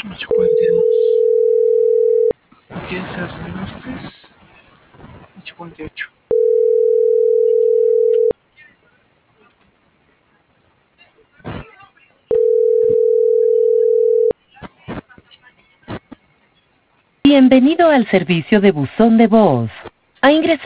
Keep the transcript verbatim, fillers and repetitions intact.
ocho cuarenta y dos. diez ajustes. ocho cuarenta y ocho. Bienvenido al servicio de buzón de voz. Ha ingresado